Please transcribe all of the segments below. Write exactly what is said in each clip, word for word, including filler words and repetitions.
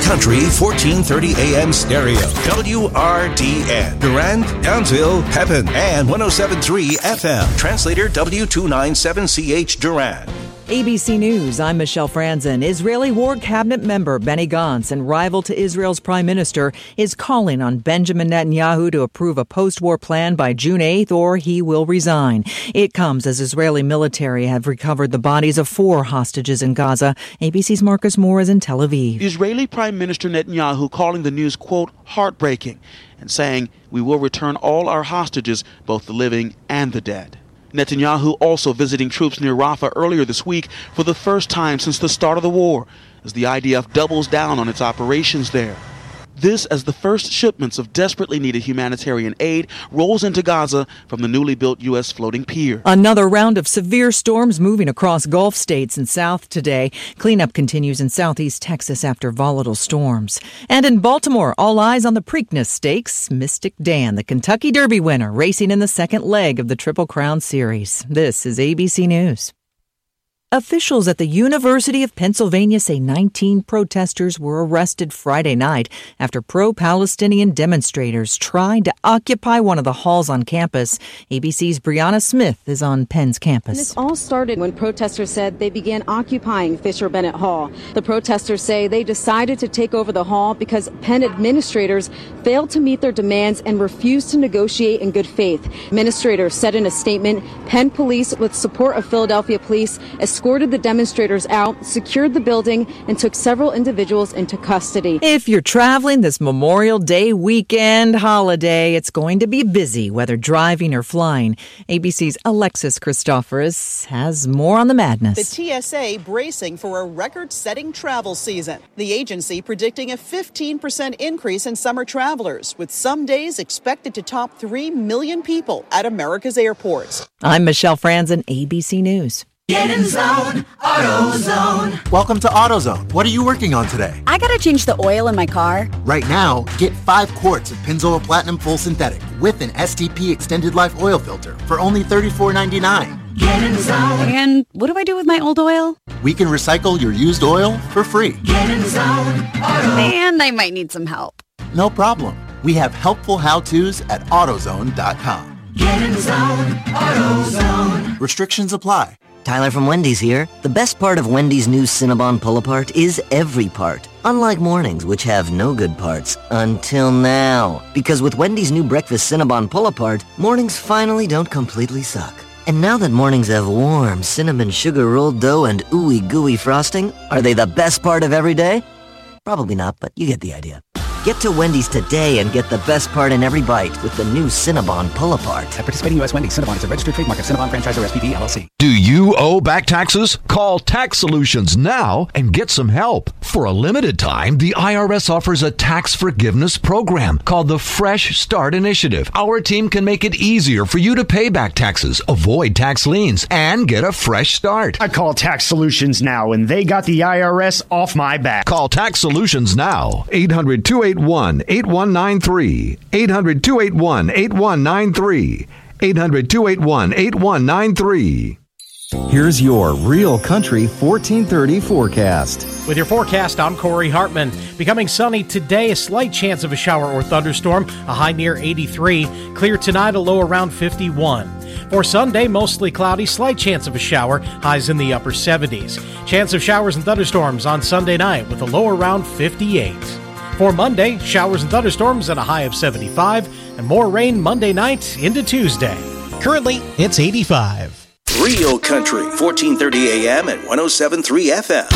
Country fourteen thirty A M stereo. W R D N. Durand, Townsville, Pepin, and one oh seven point three F M. Translator W two ninety-seven C H Durand. A B C News, I'm Michelle Franzen. Israeli War Cabinet member Benny Gantz and rival to Israel's prime minister is calling on Benjamin Netanyahu to approve a post-war plan by June eighth or he will resign. It comes as Israeli military have recovered the bodies of four hostages in Gaza. A B C's Marcus Moore is in Tel Aviv. Israeli Prime Minister Netanyahu calling the news, quote, heartbreaking, and saying, we will return all our hostages, both the living and the dead. Netanyahu also visiting troops near Rafah earlier this week for the first time since the start of the war, as the I D F doubles down on its operations there. This as the first shipments of desperately needed humanitarian aid rolls into Gaza from the newly built U S floating pier. Another round of severe storms moving across Gulf states and south today. Cleanup continues in southeast Texas after volatile storms. And in Baltimore, all eyes on the Preakness Stakes. Mystic Dan, the Kentucky Derby winner, racing in the second leg of the Triple Crown Series. This is A B C News. Officials at the University of Pennsylvania say nineteen protesters were arrested Friday night after pro-Palestinian demonstrators tried to occupy one of the halls on campus. A B C's Brianna Smith is on Penn's campus. And this all started when protesters said they began occupying Fisher Bennett Hall. The protesters say they decided to take over the hall because Penn administrators failed to meet their demands and refused to negotiate in good faith. Administrators said in a statement, Penn police, with support of Philadelphia police, escorted the demonstrators out, secured the building, and took several individuals into custody. If you're traveling this Memorial Day weekend holiday, it's going to be busy, whether driving or flying. A B C's Alexis Christoforous has more on the madness. The T S A bracing for a record-setting travel season. The agency predicting a fifteen percent increase in summer travelers, with some days expected to top three million people at America's airports. I'm Michelle Franzen, A B C News. Get in zone, AutoZone. Welcome to AutoZone. What are you working on today? I gotta change the oil in my car. Right now, get five quarts of Pennzoil Platinum Full Synthetic with an S T P Extended Life Oil Filter for only thirty-four ninety-nine. Get in zone. And what do I do with my old oil? We can recycle your used oil for free. Get in zone, Auto. And I might need some help. No problem. We have helpful how-tos at AutoZone dot com. Get in zone, AutoZone. Restrictions apply. Tyler from Wendy's here. The best part of Wendy's new Cinnabon Pull-Apart is every part. Unlike mornings, which have no good parts. Until now. Because with Wendy's new breakfast Cinnabon Pull-Apart, mornings finally don't completely suck. And now that mornings have warm cinnamon sugar rolled dough and ooey gooey frosting, are they the best part of every day? Probably not, but you get the idea. Get to Wendy's today and get the best part in every bite with the new Cinnabon Pull-Apart. At participating U S Wendy's, Cinnabon is a registered trademark of Cinnabon Franchisor S P V L L C. Do you owe back taxes? Call Tax Solutions now and get some help. For a limited time, the I R S offers a tax forgiveness program called the Fresh Start Initiative. Our team can make it easier for you to pay back taxes, avoid tax liens, and get a fresh start. I call Tax Solutions now, and they got the I R S off my back. Call Tax Solutions now. eight hundred, two eight one, eight one nine three. eight hundred, two eight one, eight one nine three. eight hundred, two eight one, eight one nine three. Here's your Real Country fourteen thirty forecast. With your forecast, I'm Corey Hartman. Becoming sunny today, a slight chance of a shower or thunderstorm, a high near eighty-three. Clear tonight, a low around fifty-one. For Sunday, mostly cloudy, slight chance of a shower, highs in the upper seventies. Chance of showers and thunderstorms on Sunday night with a low around fifty-eight. For Monday, showers and thunderstorms at a high of seventy-five, and more rain Monday night into Tuesday. Currently, it's eighty-five. Real Country, fourteen thirty A M and one oh seven point three F M.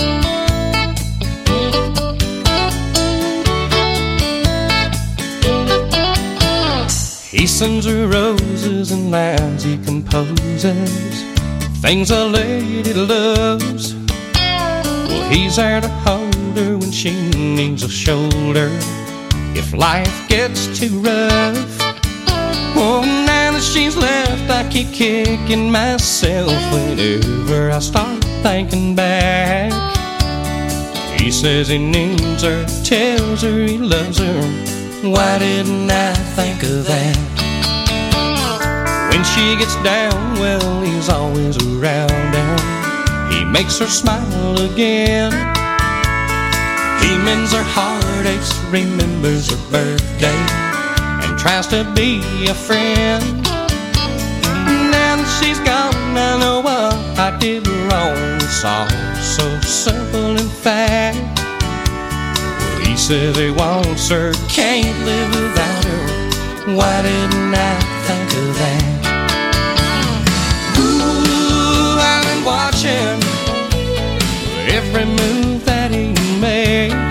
He sends her roses and lines he composes, things a lady loves. Well, he's there to hold her when she needs a shoulder, if life gets too rough. Oh, now that she's left, I keep kicking myself whenever I start thinking back. He says he needs her, tells her he loves her. Why didn't I think of that? When she gets down, well, he's always around and he makes her smile again. He mends her heartaches, remembers her birthday, and tries to be a friend. Now that she's gone, I know what I did wrong. It's all so simple in fact. Well, he says he wants her, can't live without her. Why didn't I think of that? Ooh, I've been watching every move that he makes.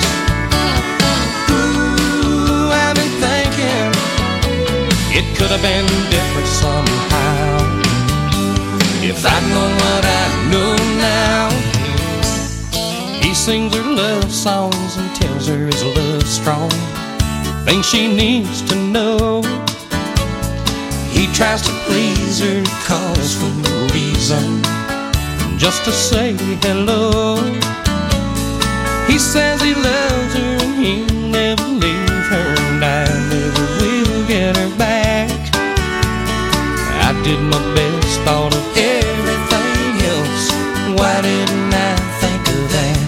Ooh, I've been thinking it could have been different somehow. If I'd known what I know now. He sings her love songs and tells her his love's strong, things she needs to know. He tries to please her, calls for no reason, just to say hello. He says he loves her and he'll never leave her, and I never will get her back. I did my best, thought of everything else. Why didn't I think of that?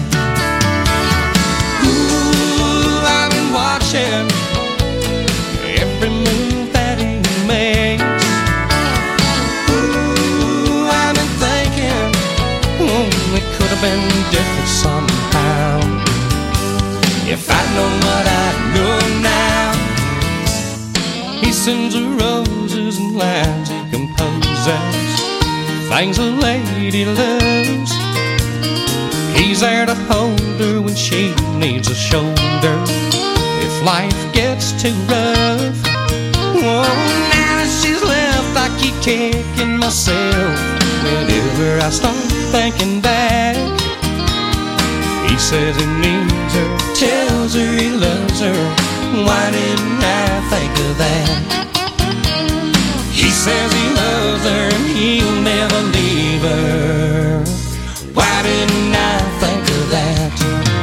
Ooh, I've been watching every move that he makes. Ooh, I've been thinking, oh, it could have been different somehow. If I'd known what I know now. He sends her roses and lines he composes, things a lady loves. He's there to hold her when she needs a shoulder, if life gets too rough. Oh, now that she's left, I keep kicking myself whenever I start thinking back. He says he needs her, tells her he loves her. Why didn't I think of that? He says he loves her and he'll never leave her. Why didn't I think of that?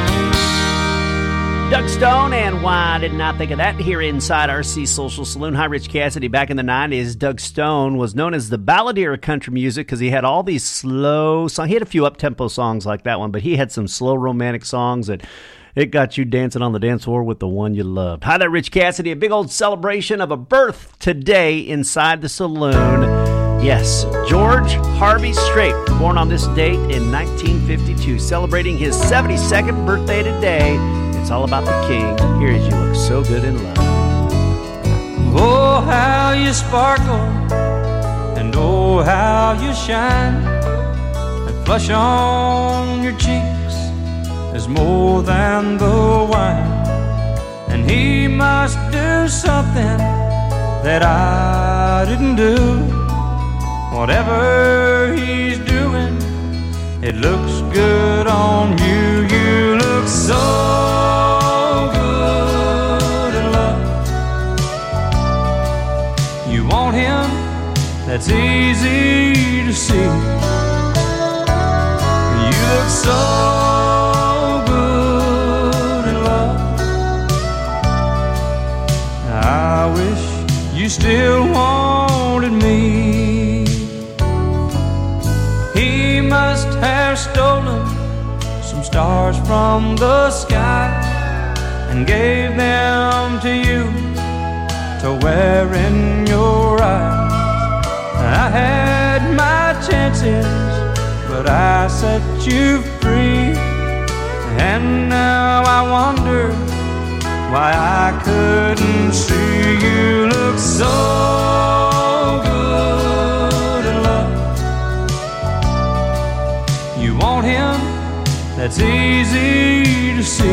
Doug Stone, and why didn't I think of that? Here inside R C Social Saloon. Hi, Rich Cassidy. Back in the nineties, Doug Stone was known as the balladeer of country music because he had all these slow songs. He had a few up-tempo songs like that one, but he had some slow romantic songs that it got you dancing on the dance floor with the one you loved. Hi there, Rich Cassidy. A big old celebration of a birth today inside the saloon. Yes, George Harvey Strait, born on this date in nineteen fifty-two, celebrating his seventy-second birthday today. It's all about the king. Here is You Look So Good in Love. Oh, how you sparkle, and oh, how you shine. That flush on your cheeks is more than the wine. And he must do something that I didn't do. Whatever he's doing, it looks good on you. You look so good in love. You want him, that's easy to see. You look so good in love. I wish you still wanted me. He must have stolen some stars from the sky and gave them to you to wear in your eyes. I had my chances, but I set you free. And now I wonder why I couldn't see. You look so good in love. You want him, that's easy to see.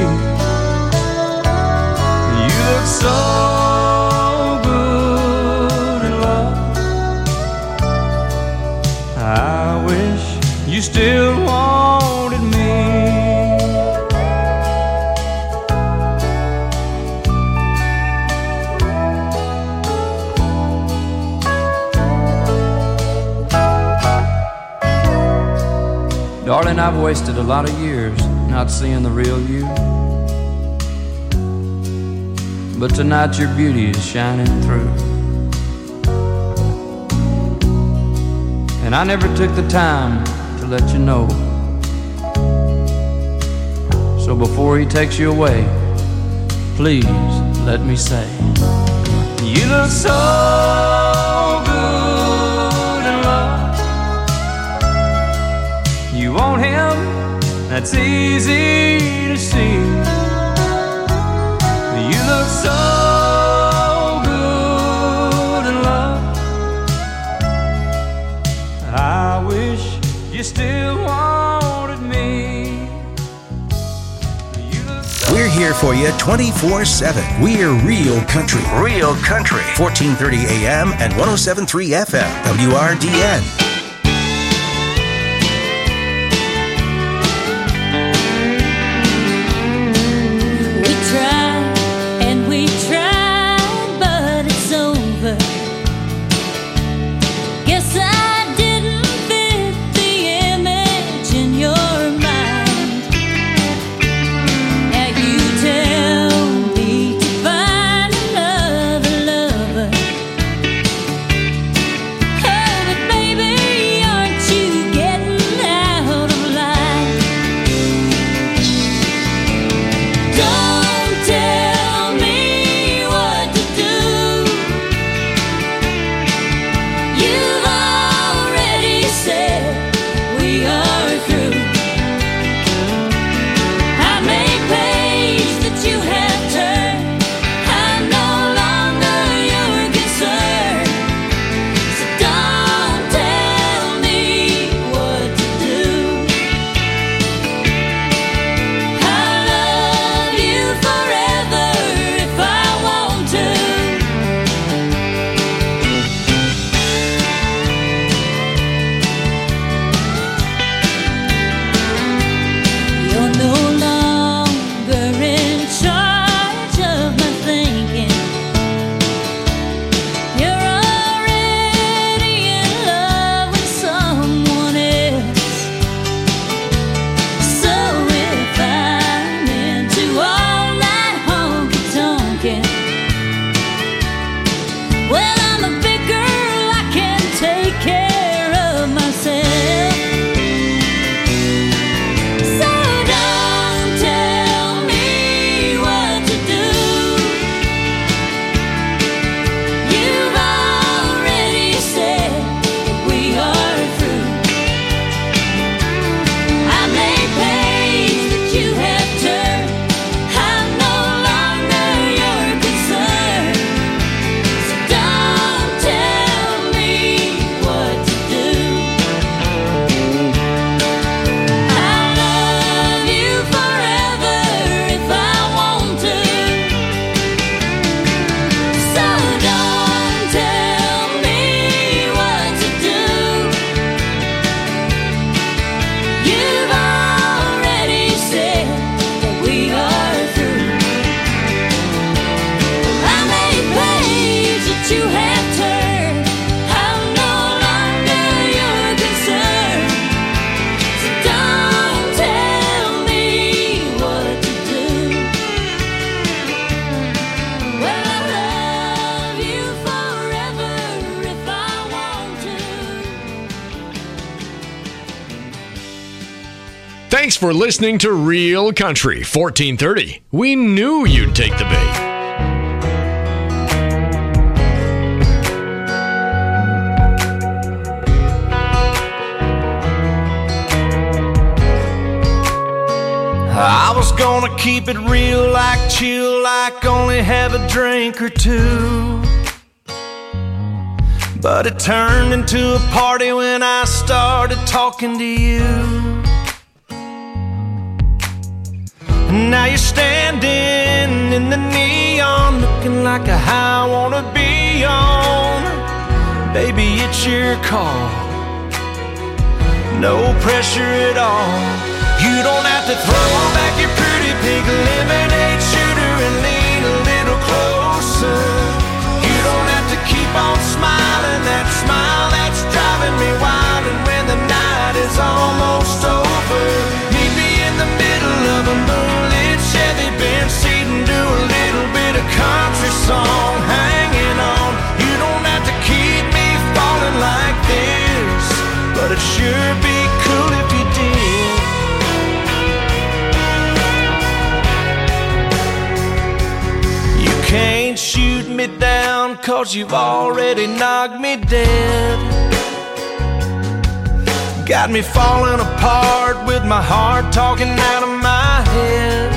You look so good in love. I wish you still wanted me. Darling, I've wasted a lot of years not seeing the real you. But tonight your beauty is shining through. And I never took the time to let you know. So before he takes you away, please let me say, you look so good in love. You want him, that's easy to see. You look so good in love. I wish you still wanted me. We're here for you twenty-four seven. We're Real Country. Real Country. fourteen thirty A M and one oh seven point three F M. W R D N. Thanks for listening to Real Country fourteen thirty. We knew you'd take the bait. I was gonna keep it real, like chill, like only have a drink or two. But it turned into a party when I started talking to you. Now you're standing in the neon, looking like a high I wanna be on. Baby, it's your call, no pressure at all. You don't have to throw back your pretty pink lemonade shooter and lean a little closer. You don't have to keep on smiling, that smile that's driving me wild. And when the night is almost over, meet me in the middle of a moonlit Chevy Benz seat and do a little bit of country song, hanging on. You don't have to keep me falling like this, but it'd sure be cool if you did. ain't shooting me down, 'cause you've already knocked me dead. Got me falling apart with my heart talking out of my head.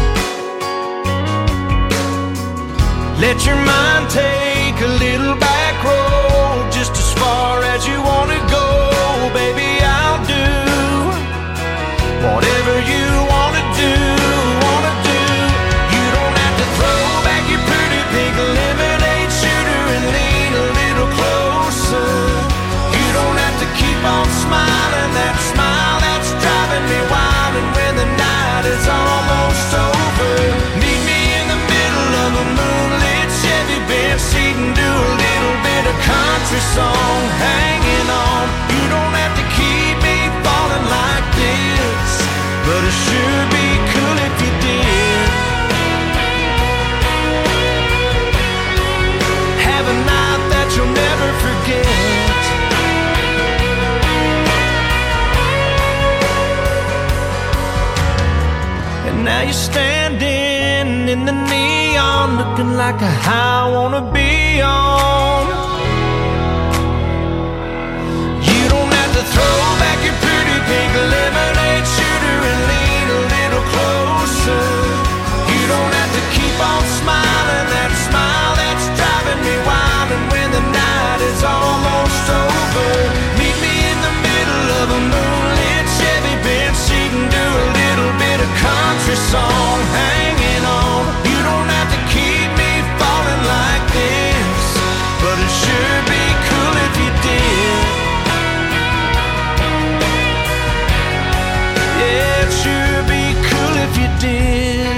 Let your mind take a little back road, just as far as you want to go. Baby, I'll do whatever you want to do, want to do. You don't have to throw back your pretty pink lemonade shooter and lean a little closer. You don't have to keep on smiling, that smile that's driving me wild. And when the night is almost over, meet me in the middle of a moonlit Chevy bench seat and do a little bit of country song, hanging on. You don't have to keep me falling like this, but it sure be cool if you did. Have a night that you'll never forget. And now you're standing in the neon, looking like a high I wanna be on. You don't have to throw back your pretty pink lemonade shooter and lean a little closer. You don't have to keep on smiling, that smile that's driving me wild. And when the night is almost over, meet me in the middle of a moonlit Chevy bench seat and do a little bit of country song, hanging on. You don't have to keep me falling like this, but it sure be cool if you did. Yeah, it sure be cool if you did.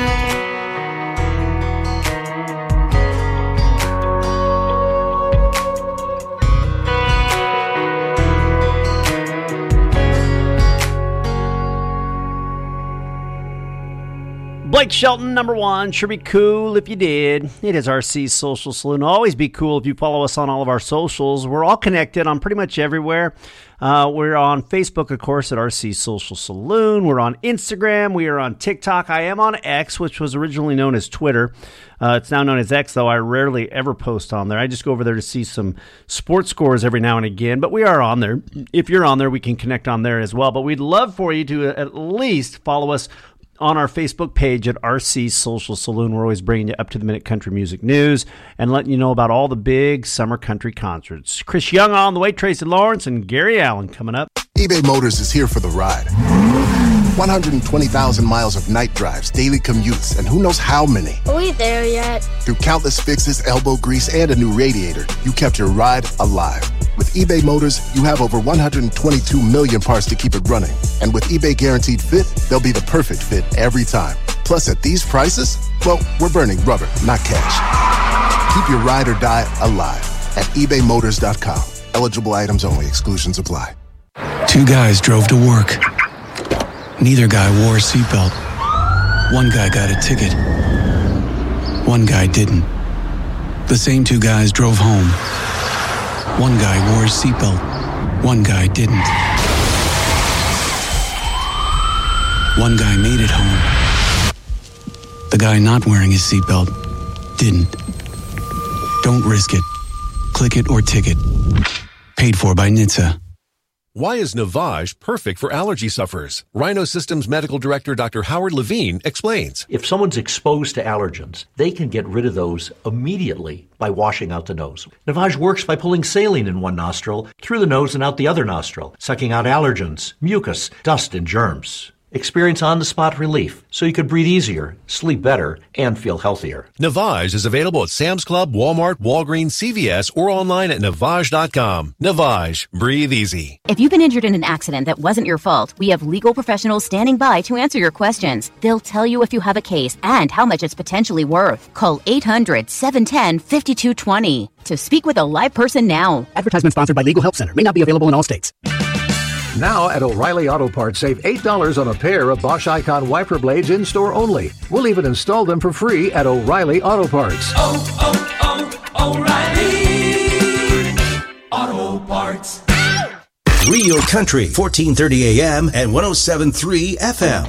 Blake Shelton, number one. Sure be cool if you did. It is R C's Social Saloon. Always be cool if you follow us on all of our socials. We're all connected on pretty much everywhere. Uh, we're on Facebook, of course, at R C Social Saloon. We're on Instagram. We are on TikTok. I am on X, which was originally known as Twitter. Uh, it's now known as X, though I rarely ever post on there. I just go over there to see some sports scores every now and again. But we are on there. If you're on there, we can connect on there as well. But we'd love for you to at least follow us on our Facebook page at R C Social Saloon. We're always bringing you up-to-the-minute country music news and letting you know about all the big summer country concerts. Chris Young on the way, Tracy Lawrence, and Gary Allen coming up. eBay Motors is here for the ride. one hundred twenty thousand miles of night drives, daily commutes, and who knows how many. Are we there yet? Through countless fixes, elbow grease, and a new radiator, you kept your ride alive. With eBay Motors, you have over one hundred twenty-two million parts to keep it running. And with eBay Guaranteed Fit, they'll be the perfect fit every time. Plus, at these prices, well, we're burning rubber, not cash. Keep your ride or die alive at ebay motors dot com. Eligible items only. Exclusions apply. Two guys drove to work. Neither guy wore a seatbelt. One guy got a ticket. One guy didn't. The same two guys drove home. One guy wore his seatbelt. One guy didn't. One guy made it home. The guy not wearing his seatbelt didn't. Don't risk it. Click it or ticket. Paid for by N H T S A. Why is Navage perfect for allergy sufferers? Rhino Systems Medical Director Doctor Howard Levine explains. If someone's exposed to allergens, they can get rid of those immediately by washing out the nose. Navage works by pulling saline in one nostril, through the nose and out the other nostril, sucking out allergens, mucus, dust, and germs. Experience on-the-spot relief so you could breathe easier, sleep better, and feel healthier. Navage is available at Sam's Club, Walmart, Walgreens, C V S, or online at Navage dot com. Navage. Breathe easy. If you've been injured in an accident that wasn't your fault, we have legal professionals standing by to answer your questions. They'll tell you if you have a case and how much it's potentially worth. Call eight hundred, seven one zero, five two two zero to speak with a live person now. Advertisement sponsored by Legal Help Center. May not be available in all states. Now at O'Reilly Auto Parts, save eight dollars on a pair of Bosch Icon wiper blades in-store only. We'll even install them for free at O'Reilly Auto Parts. Oh, oh, oh, O'Reilly Auto Parts. Real Country, fourteen thirty A M and one oh seven point three F M.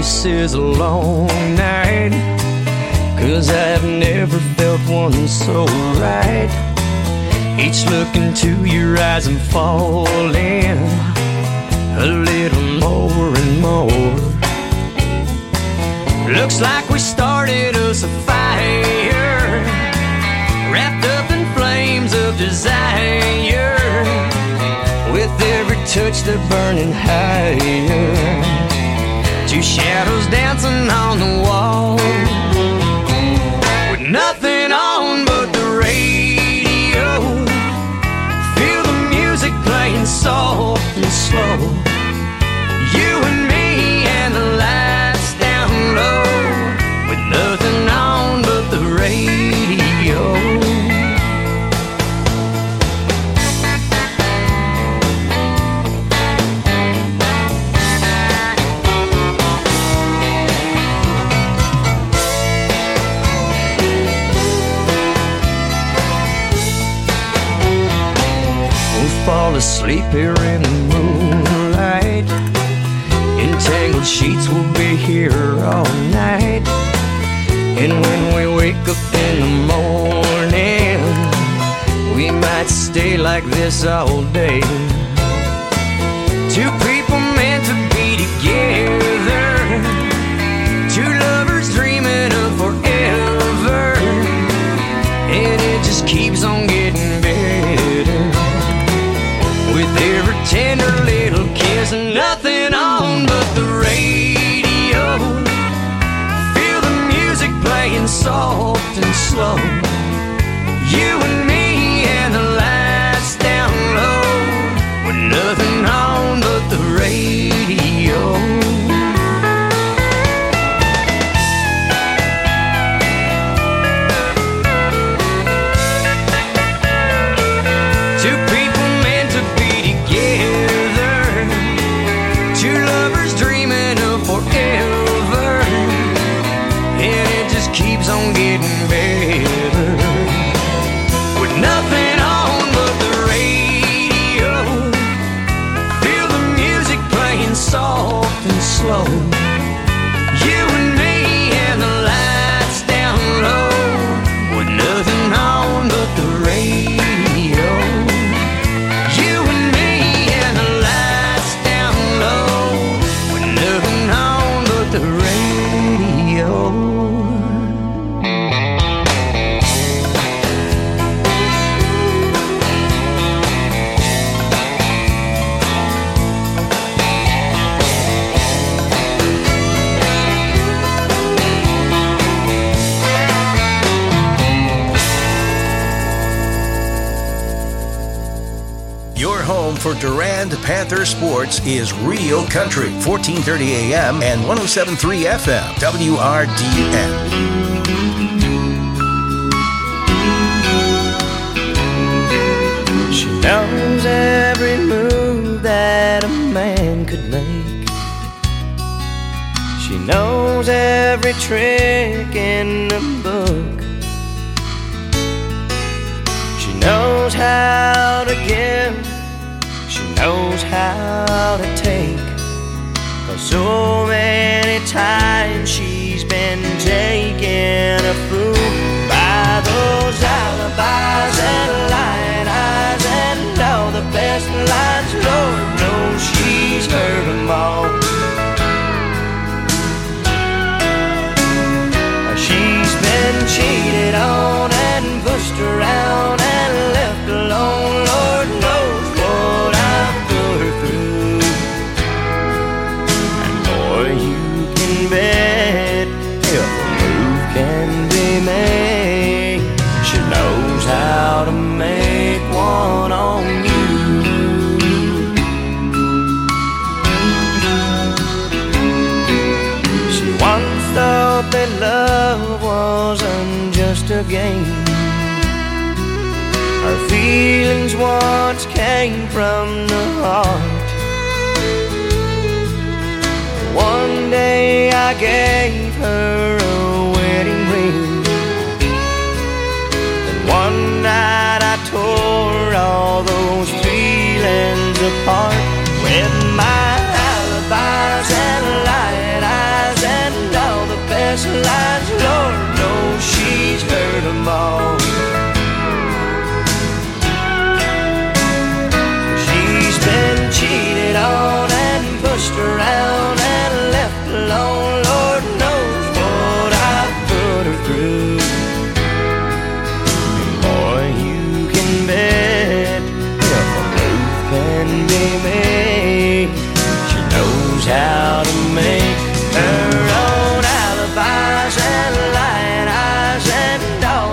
this is a long night, 'cause I've never felt one so right. Each look into your eyes and falling a little more and more. Looks like we started us a fire, wrapped up in flames of desire. With every touch they're burning higher. Two shadows dancing on the wall, with nothing on but the radio. Feel the music playing soft and slow. You and me and the lights down low, with nothing on but the radio. Fall asleep here in the moonlight. Entangled sheets will be here all night. And when we wake up in the morning, we might stay like this all day. Two people meant to be together, two lovers dreaming of forever. And it just keeps on getting better, with every tender little kiss and nothing on but the radio. Feel the music playing soft and slow. You and me and the lights down low, with nothing on but the radio. Keeps on getting better, with nothing on but the radio. Feel the music playing soft and slow. You and me and the lights down low, with nothing on but the radio. You and me and the lights down low, with nothing on but the radio. For Durand Panther Sports is Real Country, fourteen thirty A M and one oh seven point three F M, W R D N. She knows every move that a man could make. She knows every trick in the book. She knows how to give, she knows how to take. 'Cause so many times she's been taken a fool by those alibis and lying eyes and all the best lines. Lord knows she's heard them all. She's been cheated on and pushed around and left alone. Lord knows what I've put her through. And boy, you can bet if a move can be made, she knows how to make one on you. She once thought that love wasn't just a game. Her feelings once came from the heart. One day I gave her a wedding ring, and one night I tore all those feelings apart with my alibis and lying eyes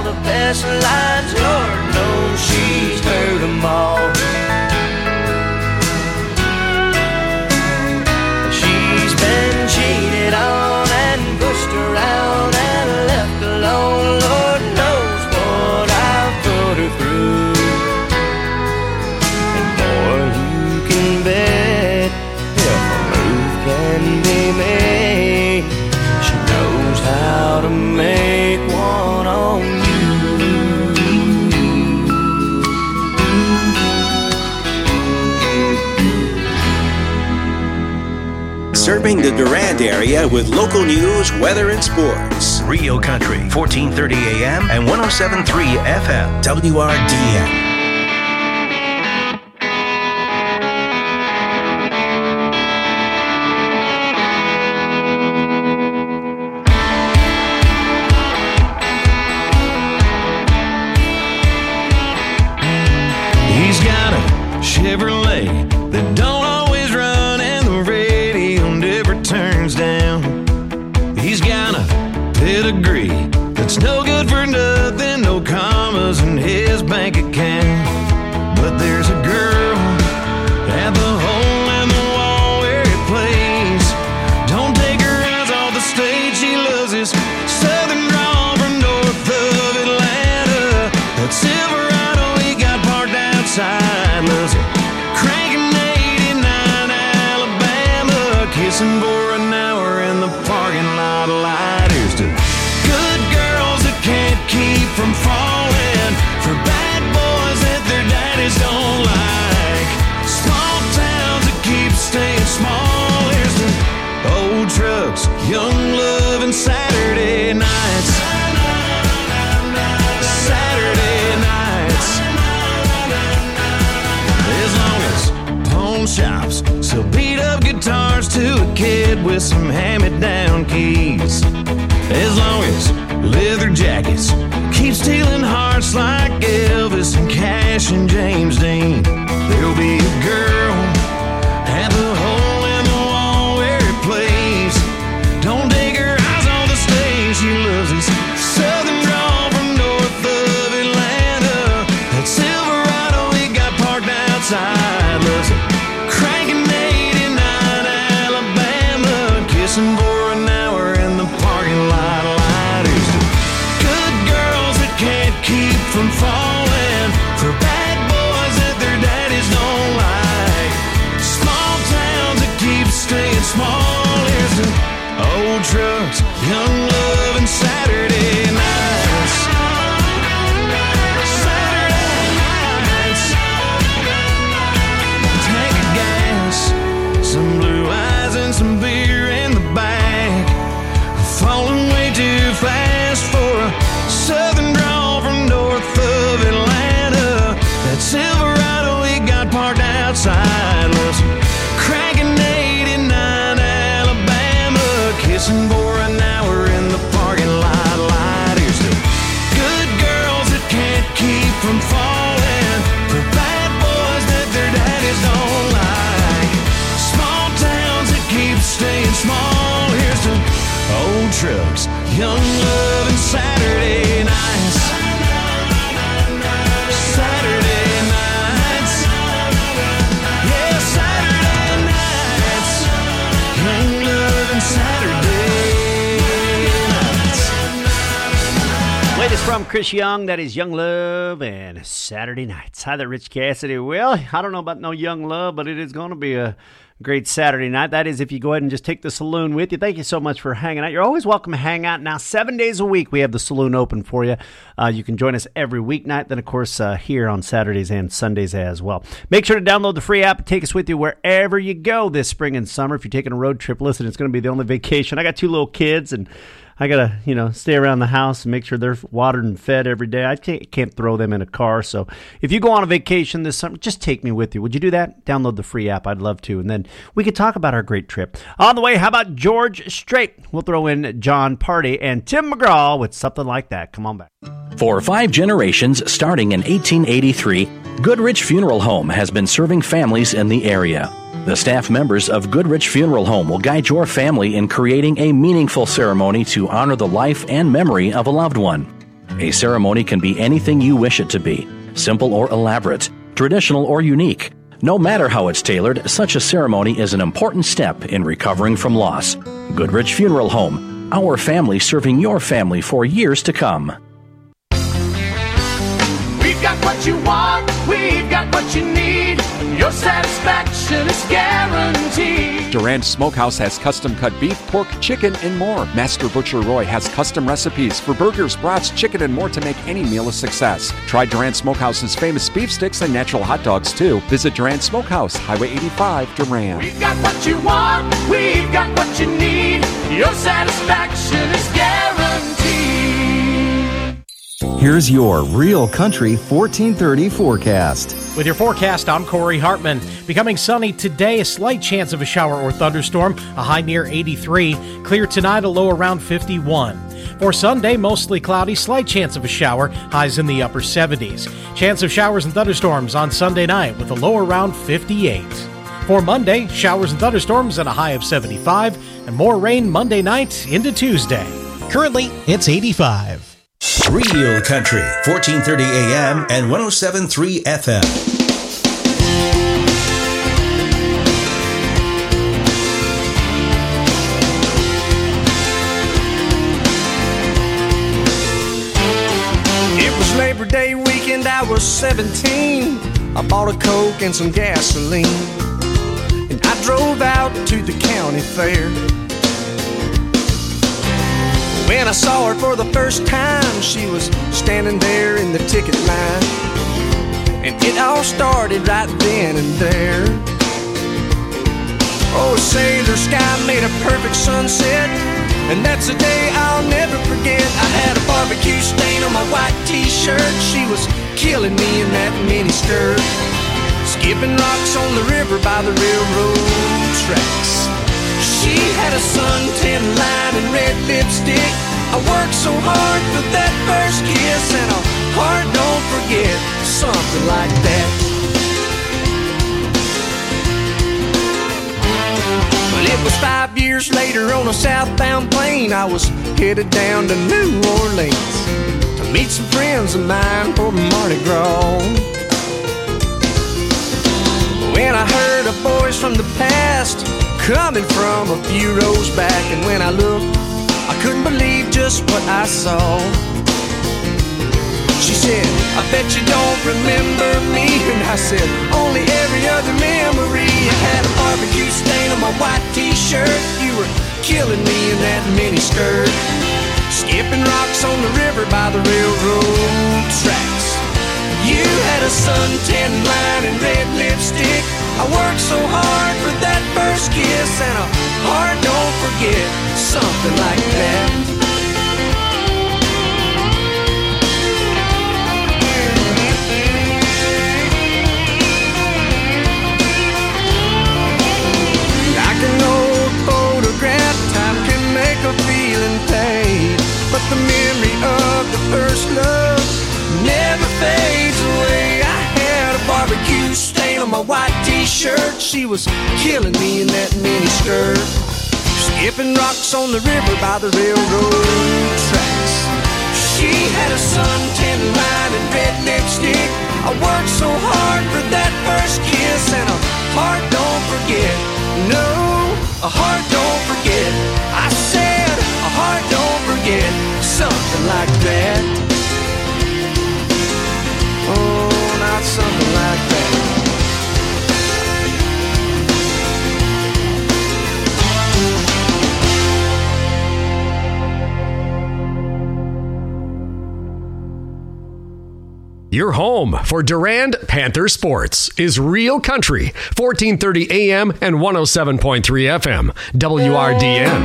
the best lines, Lord knows she's heard them all. She's been cheated on and pushed around and left alone, Lord knows what I've put her through. And boy, you can bet if a move can be made, she knows how to make one on you. Serving the Durand area with local news, weather, and sports. Real Country, fourteen thirty A M and one oh seven point three F M, W R D N. He's got a Chevrolet that don't always run and the radio never turns down. He's got a pedigree that's no good for nothing, no commas in his bank account. But there's a girl at the hole in the wall where he plays. Don't take her eyes off the stage, she loves his southern drawl from north of Atlanta. That Silverado he got parked outside, loves it cranking eighty-nine Alabama, kissing for an hour in the parking lot light. Here's to good girls that can't keep from falling for bad boys that their daddies don't like. Small towns that keep staying small. Here's to old trucks, young love, and Saturday nights. Saturday nights. As long as pawn shops sell beat up guitars to a kid with some hand-me-down keys. As long as leather jackets keep stealing hearts like Elvis and Cash and James Dean, there'll be a girl at the hole in the wall where he plays. Don't take her eyes on the stage, she loves his southern drawl from north of Atlanta. That Silverado he got parked outside, loves it cranking eighty-nine Alabama, kissing for an hour in the parking lot light. Here's to good girls that can't keep from falling for bad boys that their daddies don't like. Small towns that keep staying small. Here's to old trucks, young love, and Saturday nights. Saturday nights. Tank of gas, some blue eyes, and some beer in the back. Falling way too fast for a southern drawl from north of Atlanta. That Silverado he got parked outside was cranking eighty-nine Alabama, kissing for an hour in the parking lot light. Here's to good girls that can't keep from falling for bad boys that their daddies don't like. Small towns that keep staying small. Here's to old trucks, young love, and Saturday nights. Saturday nights. Yeah, Saturday nights. Young love and Saturday nights. Latest from Chris Young, that is Young Love and Saturday Nights. Hi there, Rich Cassidy. Well, I don't know about no Young Love, but it is going to be a great Saturday night. That is if you go ahead and just take the saloon with you. Thank you so much for hanging out. You're always welcome to hang out. Now, seven days a week, we have the saloon open for you. Uh, you can join us every weeknight. Then, of course, uh, here on Saturdays and Sundays as well. Make sure to download the free app and take us with you wherever you go this spring and summer. If you're taking a road trip, listen, it's going to be the only vacation. I got two little kids, and I got to, you know, stay around the house and make sure they're watered and fed every day. I can't, can't throw them in a car. So if you go on a vacation this summer, just take me with you. Would you do that? Download the free app. I'd love to. And then we could talk about our great trip. On the way, how about George Strait? We'll throw in John Party and Tim McGraw with something like that. Come on back. For five generations, starting in eighteen eighty-three, Goodrich Funeral Home has been serving families in the area. The staff members of Goodrich Funeral Home will guide your family in creating a meaningful ceremony to honor the life and memory of a loved one. A ceremony can be anything you wish it to be, simple or elaborate, traditional or unique. No matter how it's tailored, such a ceremony is an important step in recovering from loss. Goodrich Funeral Home, our family serving your family for years to come. We've got what you want, we've got what you need. Your satisfaction is guaranteed. Durand Smokehouse has custom-cut beef, pork, chicken, and more. Master Butcher Roy has custom recipes for burgers, brats, chicken, and more to make any meal a success. Try Durand Smokehouse's famous beef sticks and natural hot dogs, too. Visit Durand Smokehouse, Highway eighty-five, Durand. We've got what you want, we've got what you need. Your satisfaction is guaranteed. Here's your Real Country fourteen thirty forecast. With your forecast, I'm Corey Hartman. Becoming sunny today, a slight chance of a shower or thunderstorm, a high near eighty-three. Clear tonight, a low around fifty-one. For Sunday, mostly cloudy, slight chance of a shower, highs in the upper seventies. Chance of showers and thunderstorms on Sunday night with a low around fifty-eight. For Monday, showers and thunderstorms at a high of seventy-five, and more rain Monday night into Tuesday. Currently, it's eighty-five. Real Country, fourteen thirty A M and one oh seven point three F M. It was Labor Day weekend, I was seventeen. I bought a Coke and some gasoline, and I drove out to the county fair. When I saw her for the first time, she was standing there in the ticket line, and it all started right then and there. Oh, a sailor sky made a perfect sunset, and that's a day I'll never forget. I had a barbecue stain on my white t-shirt. She was killing me in that mini skirt, skipping rocks on the river by the railroad tracks. She had a suntan line and red lipstick. I worked so hard for that first kiss, and a heart don't forget, something like that. But it was five years later on a southbound plane. I was headed down to New Orleans to meet some friends of mine for Mardi Gras. When I heard a voice from the past coming from a few rows back, and when I looked, I couldn't believe just what I saw. She said, I bet you don't remember me. And I said, only every other memory. I had a barbecue stain on my white t-shirt. You were killing me in that mini skirt, skipping rocks on the river by the railroad tracks. You had a suntan line and red lipstick. I worked so hard for that first kiss, and a heart don't forget, something like that. Like an old photograph, time can make a feeling fade, but the memory of the first love never fades away. I had a barbecue stain on my white t-shirt. She was killing me in that mini skirt, skipping rocks on the river by the railroad tracks. She had a suntan line and red lipstick. I worked so hard for that first kiss, and a heart don't forget. No, a heart don't forget. I said a heart don't forget, something like that. Oh, not something like that. Your home for Durand Panther Sports is Real Country, fourteen thirty A M and one oh seven point three F M, W R D N.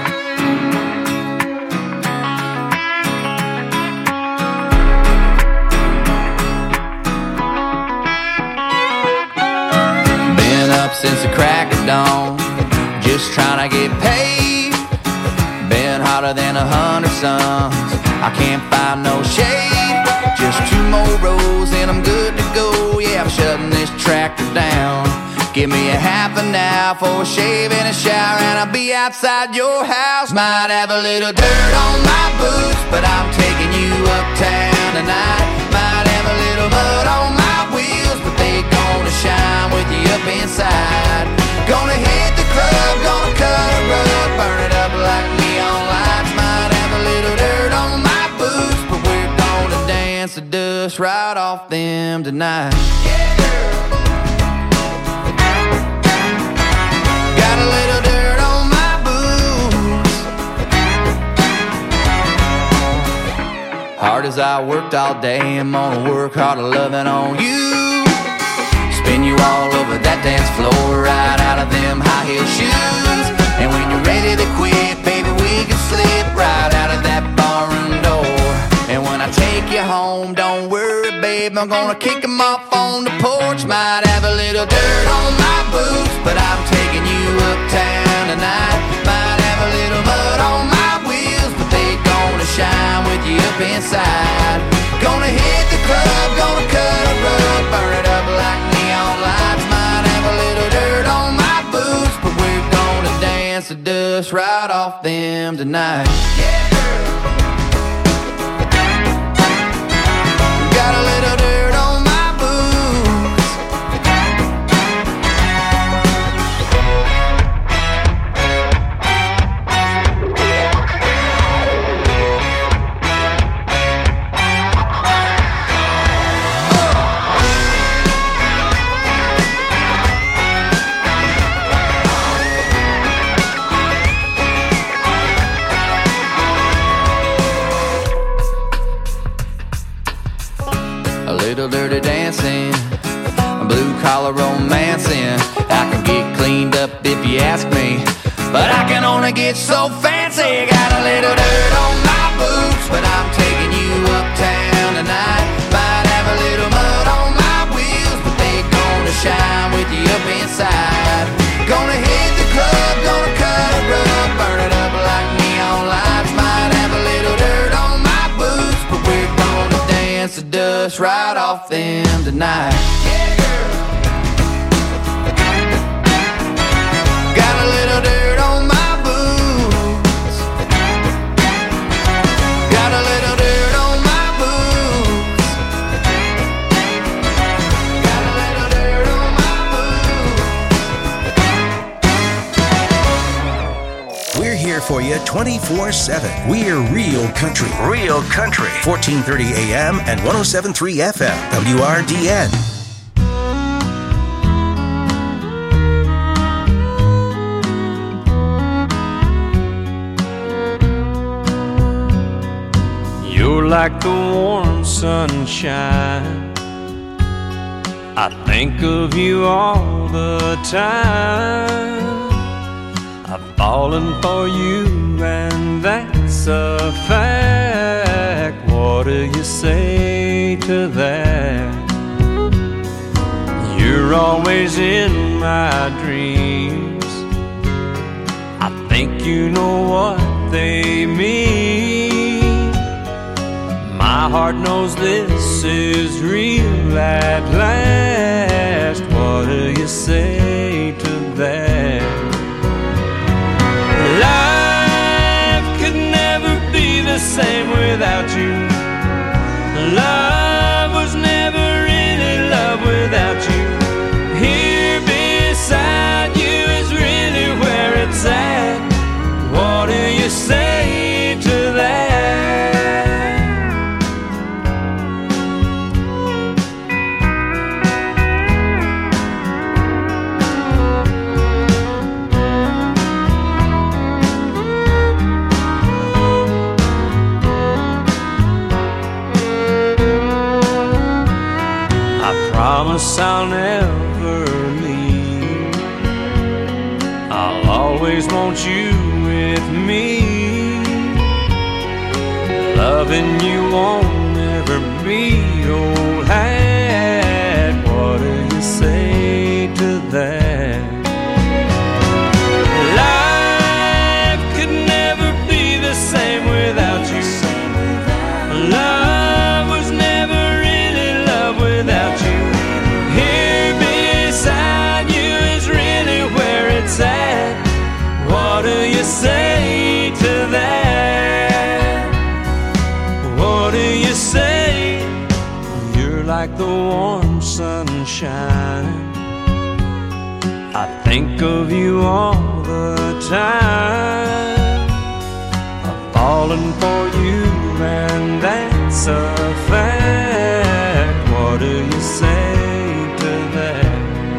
Been up since the crack of dawn, just trying to get paid. Been hotter than a hundred suns, I can't find no shade. Just two more rows and I'm good to go. Yeah, I'm shutting this tractor down. Give me a half an hour for a shave and a shower, and I'll be outside your house. Might have a little dirt on my boots, but I'm taking you uptown tonight. Might have a little mud on my wheels, but they gonna shine with you up inside. Gonna hit the club, gonna cut a rug, burn it up like neon lights. Might have a little dirt on my boots, but we're gonna dance the dust right off them tonight. Yeah, girl. Got a little dirt on my boots. Hard as I worked all day, I'm gonna work harder loving on you. Spin you all over that dance floor, right out of them high heel shoes. And when you're ready to quit, baby, we can slip right out of that barroom door. And when I take you home, don't worry, babe, I'm gonna kick them off on the porch. Might have a little dirt on my boots, but I'm taking you uptown tonight. Might have a little mud on my wheels, but they gonna shine with you up inside. Gonna hit the club, gonna cut a rug, burn it up like neon lights. Might have a little dirt on my boots, but we're gonna dance the dust right off them tonight. Yeah, girl. Got a little dirt on my boots. Little dirty dancing, blue collar romancing. I can get cleaned up if you ask me, but I can only get so fancy. Got a little dirt on my boots, but I'm taking you uptown tonight. Might have a little mud on my wheels, but they gonna shine with you up inside. Gonna hit the club, gonna cut a rug, burn it up like neon lights. Might have a little dirt on my boots, but we're gonna dance the dust right off them tonight. Yeah, girl. Got a little dirt on my boots. Got a little dirt on my boots. Got a little dirt on my boots. We're here for you twenty-four seven. We're Real Country. Real Country. fourteen thirty A M and one oh seven point three F M. W R D N. You're like the warm sunshine. I think of you all the time. I've fallen for you, and that's a fact. What do you say to that? You're always in my dreams. I think you know what they mean. My heart knows this is real at last. What do you say to that? Life could never be the same without you. Love was never really love without you. Here beside you is really where it's at. What do you say to that? Promise I'll never leave. I'll always want you with me. Loving you won't ever be old hat. What do you say to that? Life could never be the same without you. Love was never really love without you. Here beside you like the warm sunshine. I think of you all the time. I've fallen for you, and that's a fact. What do you say to that?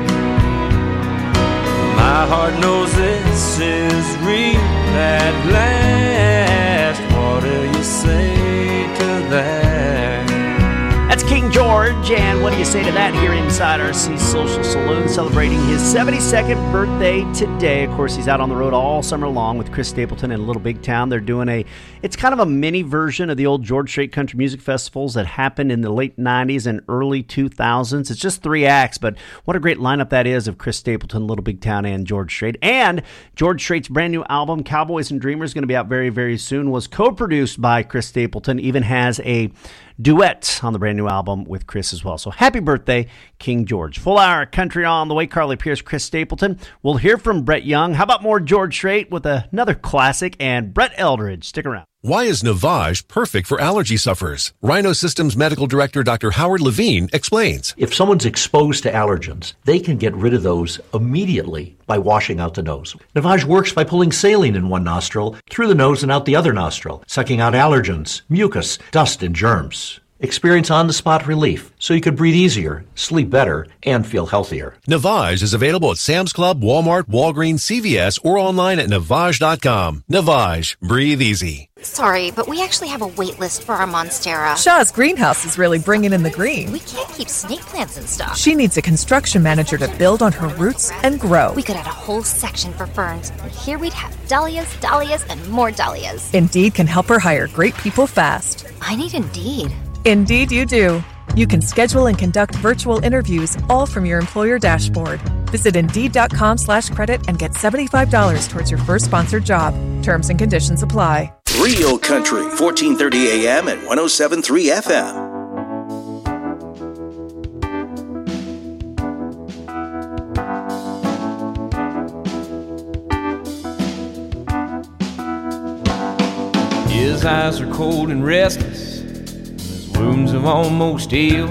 My heart knows this is real at last. What do you say to that? That's King George, and what do you say to that here inside R C Social Saloon, celebrating his seventy-second birthday today. Of course, he's out on the road all summer long with Chris Stapleton in Little Big Town. They're doing a, it's kind of a mini version of the old George Strait Country Music Festivals that happened in the late nineties and early two thousands. It's just three acts, but what a great lineup that is of Chris Stapleton, Little Big Town, and George Strait. And George Strait's brand new album, Cowboys and Dreamers, going to be out very, very soon, was co-produced by Chris Stapleton, even has a duet on the brand new album with Chris as well. So happy birthday, King George. Full hour country on the way. Carly Pierce, Chris Stapleton. We'll hear from Brett Young. How about more George Strait with another classic, and Brett Eldridge. Stick around. Why is Navage perfect for allergy sufferers? Rhino Systems Medical Director Doctor Howard Levine explains. If someone's exposed to allergens, they can get rid of those immediately by washing out the nose. Navage works by pulling saline in one nostril, through the nose and out the other nostril, sucking out allergens, mucus, dust, and germs. Experience on-the-spot relief so you could breathe easier, sleep better, and feel healthier. Navage is available at Sam's Club, Walmart, Walgreens, C V S, or online at Navage dot com. Navage. Breathe easy. Sorry, but we actually have a wait list for our Monstera. Shaw's greenhouse is really bringing in the green. We can't keep snake plants in stock. She needs a construction manager to build on her roots and grow. We could add a whole section for ferns, and here we'd have dahlias, dahlias, and more dahlias. Indeed can help her hire great people fast. I need Indeed. Indeed you do. You can schedule and conduct virtual interviews all from your employer dashboard. Visit Indeed.com slash credit and get seventy-five dollars towards your first sponsored job. Terms and conditions apply. Real Country, fourteen thirty A M and one oh seven point three F M. His eyes are cold and restless, wounds have almost healed,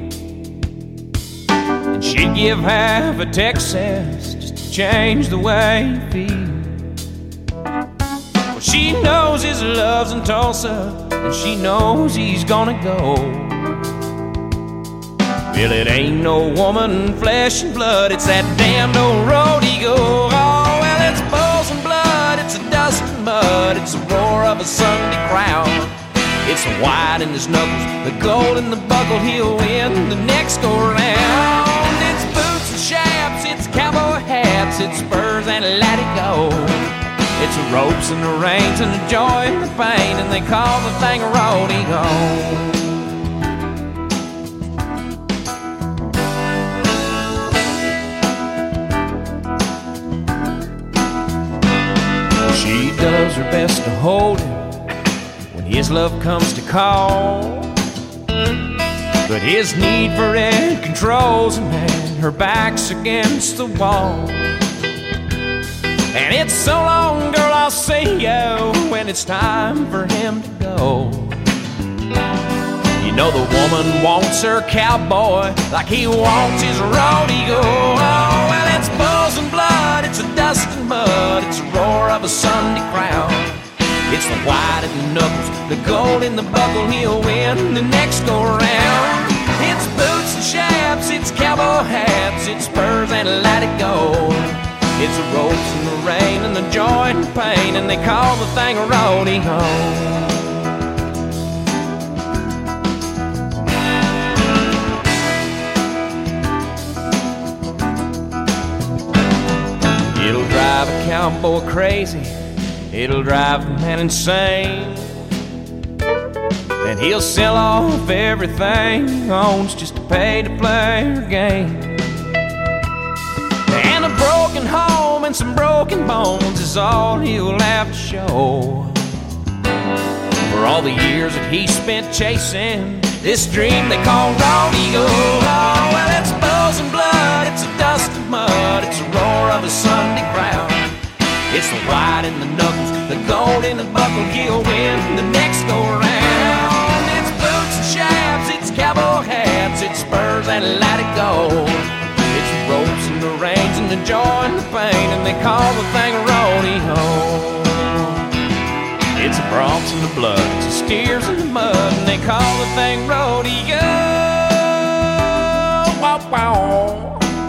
and she'd give half a Texas just to change the way you feel. Well, she knows his love's in Tulsa, and she knows he's gonna go. Well, it ain't no woman, flesh and blood, it's that damned old road he go. Oh, well, it's bulls and blood, it's a dust and mud, it's the roar of a Sunday crowd. It's the white in his knuckles, the gold in the buckle, he'll win the next go round. It's boots and chaps, it's cowboy hats, it's spurs and let it go. It's the ropes and the reins and the joy and the pain, and they call the thing a rodeo. She does her best to hold him his love comes to call, but his need for it controls him, and her back's against the wall. And it's so long, girl, I'll see you when it's time for him to go. You know the woman wants her cowboy like he wants his rodeo. Oh, well, it's bulls and blood, it's a dust and mud, it's a roar of a Sunday crowd. It's the white in the knuckles, the gold in the buckle, he'll win the next go round. It's boots and chaps, it's cowboy hats, it's spurs and let it go. It's the ropes and the rain and the joy and the pain, and they call the thing a rodeo. It'll drive a cowboy crazy, it'll drive a man insane, and he'll sell off everything he owns just to pay to play her game. And a broken home and some broken bones is all he'll have to show for all the years that he spent chasing this dream they call rodeo. Oh, well, it's bulls and blood, it's a dust and mud, it's a roar of a Sunday crowd. It's the white in the knuckles, the gold in the buckle, he'll win the next go round. It's boots and chaps, it's cowboy hats, it's train and they call the thing a rodeo. It's the broncs in the blood, it's the steers in the mud, and they call the thing rodeo. Wow, wow.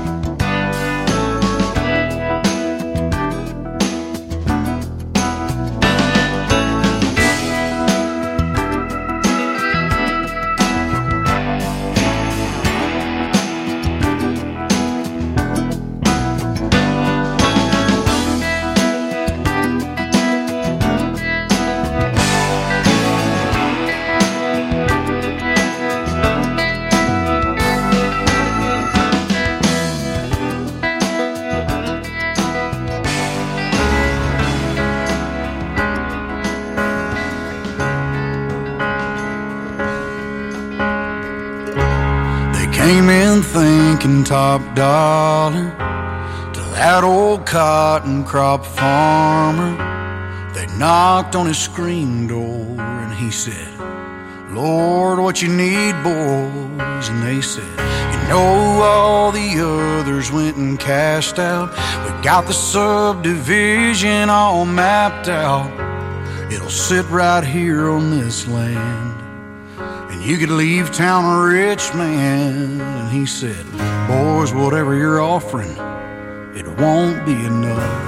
Came in thinking top dollar to that old cotton crop farmer. They knocked on his screen door and he said, Lord, what you need, boys? And they said, you know all the others went and cashed out. We got the subdivision all mapped out. It'll sit right here on this land. You could leave town a rich man. And he said, boys, whatever you're offering, it won't be enough.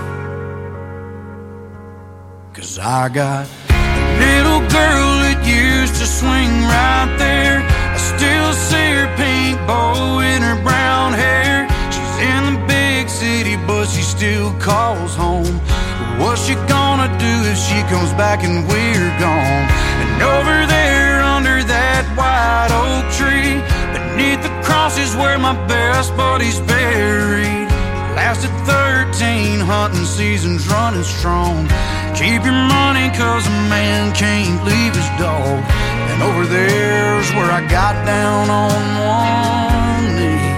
Cause I got a little girl that used to swing right there. I still see her pink bow in her brown hair. She's in the big city, but she still calls home. What's she gonna do if she comes back and we're gone? And over there under that white oak tree, beneath the cross is where my best buddy's buried. Lasted thirteen hunting seasons running strong. Keep your money cause a man can't leave his dog. And over there's where I got down on one knee.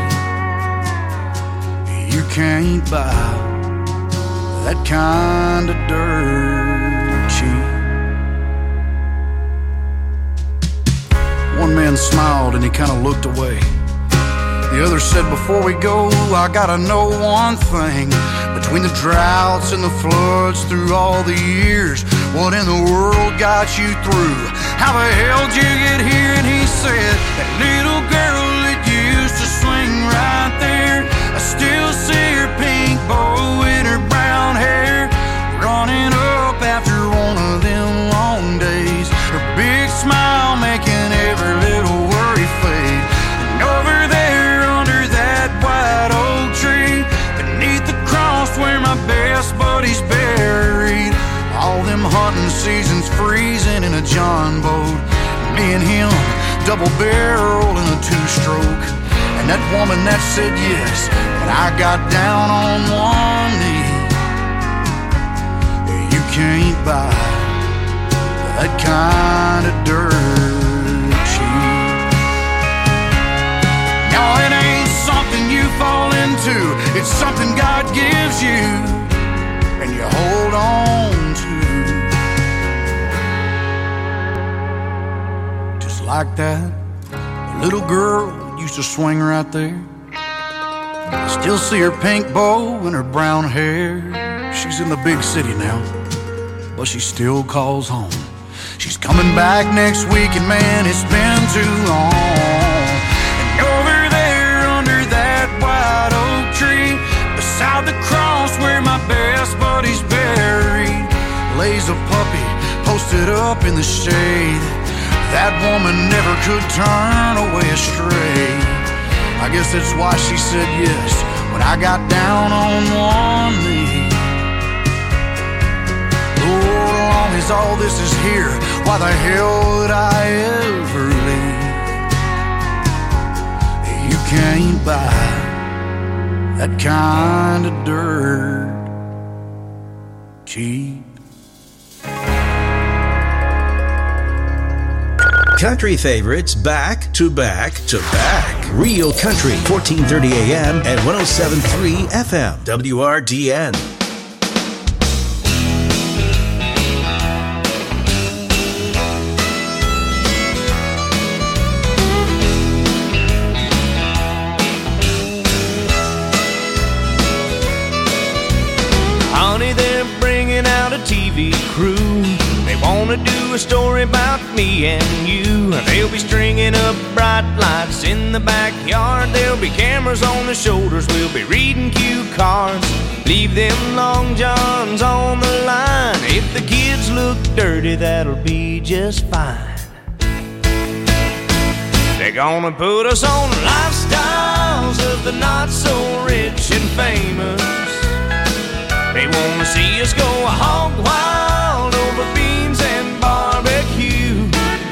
You can't buy that kind of dirt cheap. One man smiled and he kind of looked away. The other said, before we go, I gotta know one thing. Between the droughts and the floods through all the years, what in the world got you through? How the hell did you get here? And he said, that little girl that used to swing right there, I still see her pink bow in her brown hair, running up after one of them long days. Her big smile making every little worry fade. And over there under that white oak tree, beneath the cross where my best buddy's buried, all them hunting seasons freezing in a John boat, me and him double barrel in a two-stroke. And that woman that said yes when I got down on one knee. You can't buy that kind of dirt cheap. No, it ain't something you fall into. It's something God gives you and you hold on to. Just like that, the little girl used to swing right there. I still see her pink bow and her brown hair. She's in the big city now, but she still calls home. She's coming back next week, and man, it's been too long. And over there under that white oak tree, beside the cross where my best buddy's buried, lays a puppy posted up in the shade. That woman never could turn away astray. I guess that's why she said yes when I got down on one knee. Lord, as long as all this is here, why the hell would I ever leave? You can't buy that kind of dirt cheap. Country favorites back to back to back. Real Country, fourteen thirty A M and one oh seven point three F M, W R D N. do a story about me and you. They'll be stringing up bright lights in the backyard. There'll be cameras on the shoulders. We'll be reading cue cards. Leave them long johns on the line. If the kids look dirty, that'll be just fine. They're gonna put us on lifestyles of the not so rich and famous. They wanna see us go hog wild over beans and barbecue.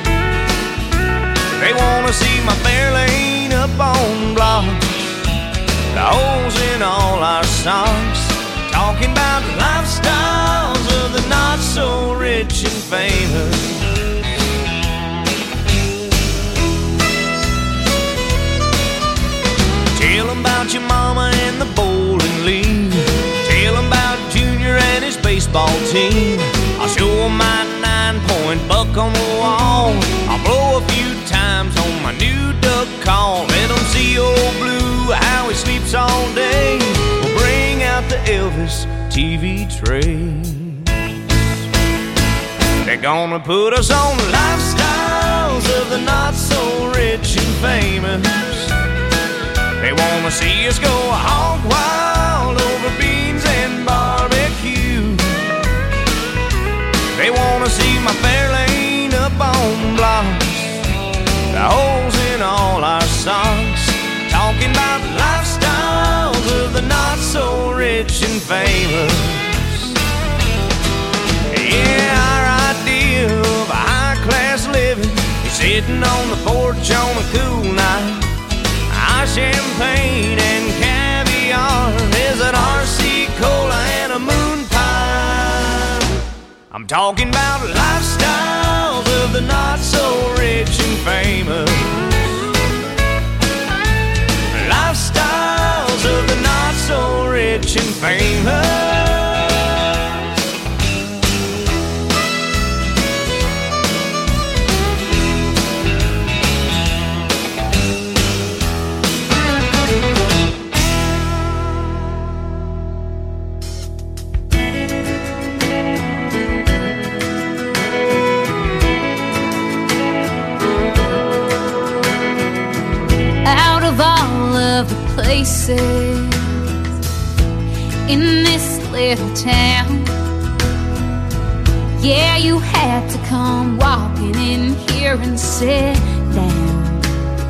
They wanna see my Fairlane up on blocks, the holes in all our socks, talking about lifestyles of the not so rich and famous. Tell them about your mama and the bowling league. Tell them about Junior and his baseball team. I'll show them my nine-point buck on the wall. I'll blow a few times on my new duck call. Let them see old Blue, how he sleeps all day. We'll bring out the Elvis T V trays. They're gonna put us on lifestyles of the not so rich and famous. They wanna see us go hog wild over beans and barbecue. They wanna see my Fairlane up on blocks, the holes in all our socks, talking about lifestyles of the not so rich and famous. Yeah, our idea of a high-class living is sitting on the porch on a cool night. Our champagne and caviar is an R C Cola and a moon pie. I'm talking about lifestyles of the not so rich and famous. Lifestyles of the not so rich and famous. Places in this little town, yeah, you had to come walking in here and sit down.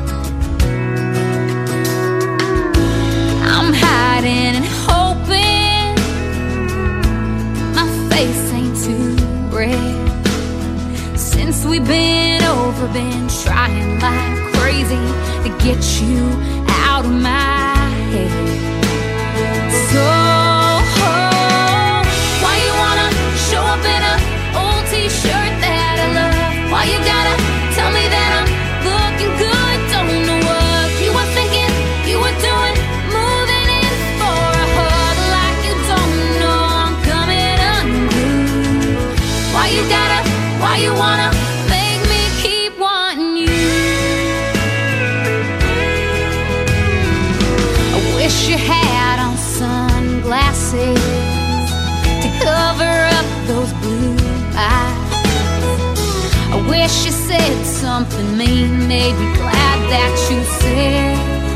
I'm hiding and hoping my face ain't too red. Since we've been over, been trying like crazy to get you out of my head. So why you wanna show up in a old t-shirt that I love? Why you gotta tell me that I'm looking good? Don't know what you were thinking, you were doing, moving in for a hug like you don't know I'm coming unglued. Why you gotta, why you wanna make me keep wanting you? Wish you had on sunglasses to cover up those blue eyes. I wish you said something mean, made me glad that you said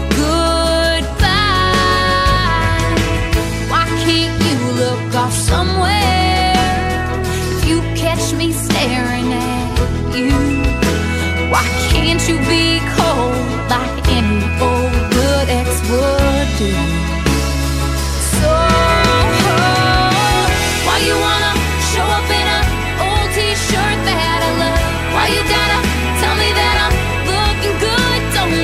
goodbye. Why can't you look off somewhere if you catch me staring at you? Why can't you be cold like any old good ex would do? So why you wanna show up in a old t-shirt that I love? Why you gotta tell me that I'm looking good? Don't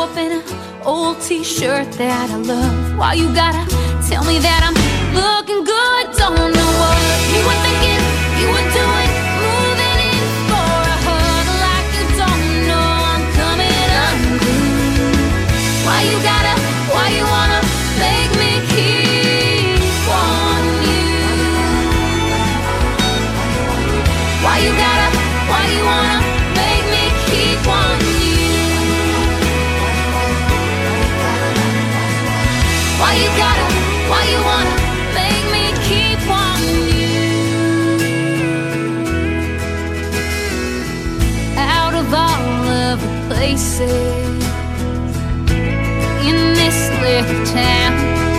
up in an old t-shirt that I love. Why you gotta tell me that I'm looking good? Don't know what you were thinking, you were doing, moving in for a hug like you don't know I'm coming unglued. Why you gotta, why you wanna make me keep wanting you? Why you gotta, why you wanna make me keep wanting you? Why you gotta, why you wanna make me keep wanting you? Out of all of the places in this little town,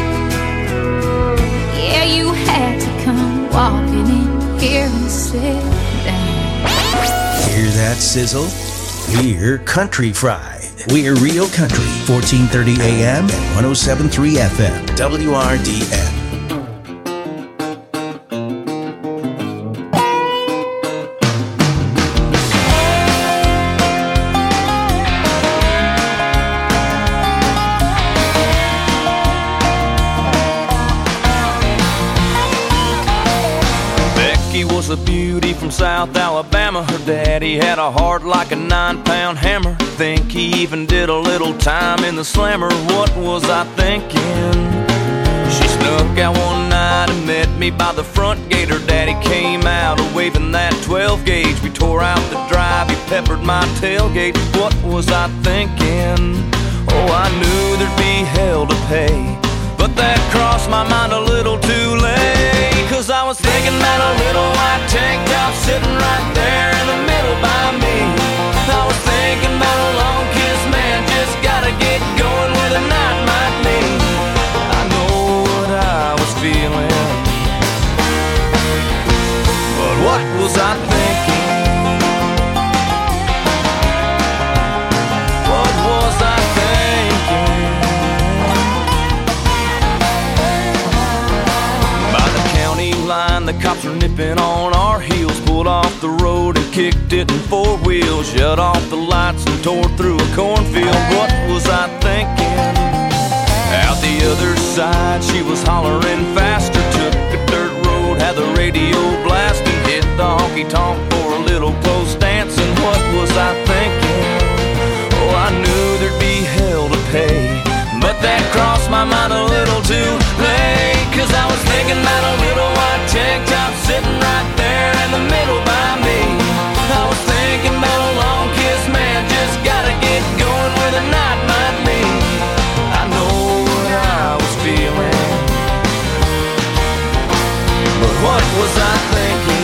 yeah, you had to come walking in here and sit down. Hear that sizzle? We're Country Fried. We're Real Country, fourteen thirty A M and one oh seven point three F M, W R D N. A beauty from South Alabama. Her daddy had a heart like a nine-pound hammer. Think he even did a little time in the slammer. What was I thinking? She snuck out one night and met me by the front gate. Her daddy came out waving that twelve gauge. We tore out the drive, he peppered my tailgate. What was I thinking? Oh, I knew there'd be hell to pay, but that crossed my mind a little too late. Cause I was thinking about a little white tank top sitting right there in the middle by me. I was thinking about a long kiss, man, just gotta get going with a night might mean. I know what I was feeling, but what was I thinking? What was I thinking? By the county line, the cops were nipping on our heels. Pulled off the road and kicked it in four wheels. Shut off the lights and tore through a cornfield. What was I thinking? Out the other side, she was hollering faster. Took a dirt road, had the radio blasting. Hit the honky-tonk for a little close dancing. What was I thinking? Oh, I knew there'd be hell to pay, but that crossed my mind a little too late. Cause I was thinking about a little white tank